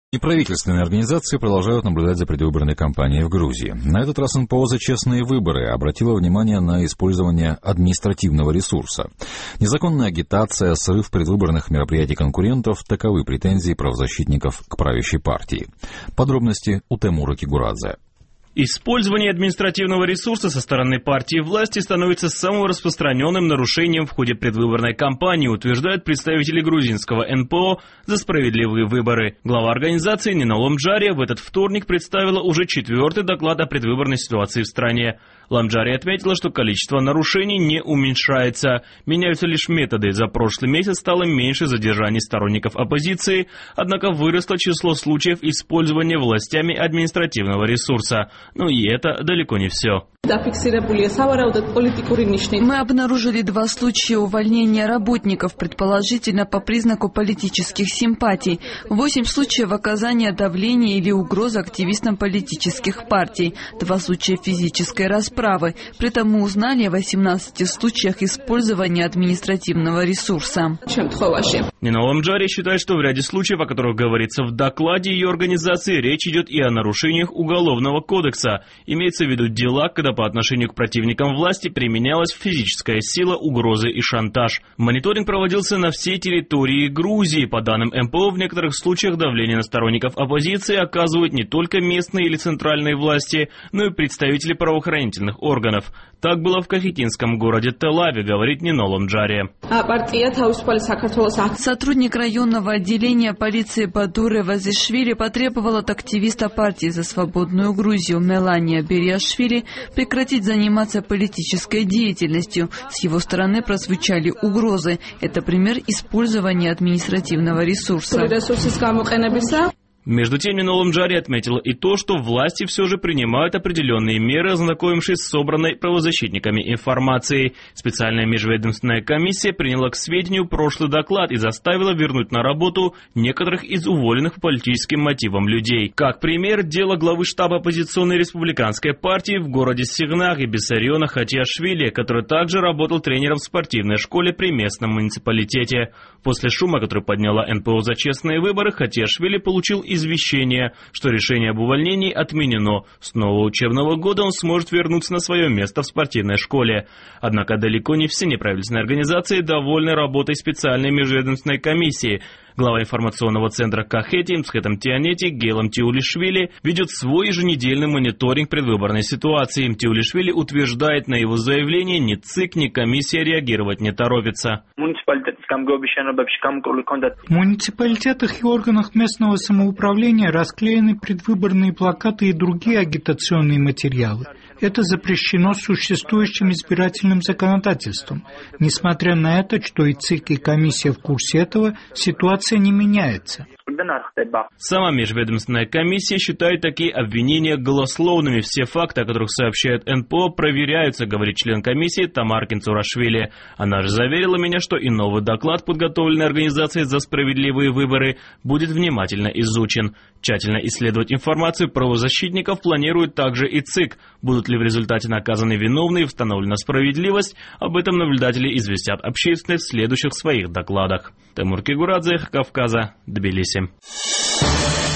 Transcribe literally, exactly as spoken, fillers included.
Неправительственные организации продолжают наблюдать за предвыборной кампанией в Грузии. На этот раз эн пэ о «За честные выборы» обратило внимание на использование административного ресурса. Незаконная агитация, срыв предвыборных мероприятий конкурентов – таковы претензии правозащитников к правящей партии. Подробности у Тимура Кигурадзе. Использование административного ресурса со стороны партии власти становится самым распространенным нарушением в ходе предвыборной кампании, утверждают представители грузинского эн пэ о «За справедливые выборы». Глава организации Нина Ламджария в этот вторник представила уже четвертый доклад о предвыборной ситуации в стране. Ламджария отметила, что количество нарушений не уменьшается. Меняются лишь методы. За прошлый месяц стало меньше задержаний сторонников оппозиции, однако выросло число случаев использования властями административного ресурса. Но и это далеко не все. Мы обнаружили два случая увольнения работников, предположительно по признаку политических симпатий. Восемь случаев оказания давления или угрозы активистам политических партий. Два случая физической расправы. При этом мы узнали о восемнадцати случаях использования административного ресурса. Нина Ламджария считает, что в ряде случаев, о которых говорится в докладе ее организации, речь идет и о нарушениях Уголовного кодекса. Имеется в виду дела, когда по отношению к противникам власти применялась физическая сила, угрозы и шантаж. Мониторинг проводился на всей территории Грузии. По данным эн пэ о, в некоторых случаях давление на сторонников оппозиции оказывают не только местные или центральные власти, но и представители правоохранительных органов. Так было в кахетинском городе Тель-Авиве, говорит Нина Ламджария. Сотрудник районного отделения полиции Бадуре Вазишвили потребовал от активиста партии «За свободную Грузию» Мелания Бериашвили прекратить заниматься политической деятельностью. С его стороны прозвучали угрозы. Это пример использования административного ресурса. Между тем, Нина Ламджария отметила и то, что власти все же принимают определенные меры, ознакомившись с собранной правозащитниками информацией. Специальная межведомственная комиссия приняла к сведению прошлый доклад и заставила вернуть на работу некоторых из уволенных по политическим мотивам людей. Как пример, дело главы штаба оппозиционной республиканской партии в городе Сигнах и Бессариона Хатиашвили, который также работал тренером в спортивной школе при местном муниципалитете. После шума, который подняла эн пэ о «За честные выборы», Хатиашвили получил извещение, что решение об увольнении отменено. С нового учебного года он сможет вернуться на свое место в спортивной школе. Однако далеко не все неправительственные организации довольны работой специальной межведомственной комиссии. Глава информационного центра Кахети Мцхетам Тианети Гейлам Тиулишвили ведет свой еженедельный мониторинг предвыборной ситуации. Тиулишвили утверждает, на его заявление ни ЦИК, ни комиссия реагировать не торопится. В муниципалитетах и органах местного самоуправления расклеены предвыборные плакаты и другие агитационные материалы. Это запрещено существующим избирательным законодательством. Несмотря на это, что и ЦИК, и комиссия в курсе этого, ситуация не меняется. Сама межведомственная комиссия считает такие обвинения голословными. Все факты, о которых сообщает эн пэ о, проверяются, говорит член комиссии Тамар Кинцурашвили. Она же заверила меня, что и новый доклад, подготовленный организацией «За справедливые выборы», будет внимательно изучен. Тщательно исследовать информацию правозащитников планирует также и ЦИК. Будут ли в результате наказаны виновные и установлена справедливость, об этом наблюдатели известят общественность в следующих своих докладах. Тимур Кигурадзе, Кавказа, Тбилиси.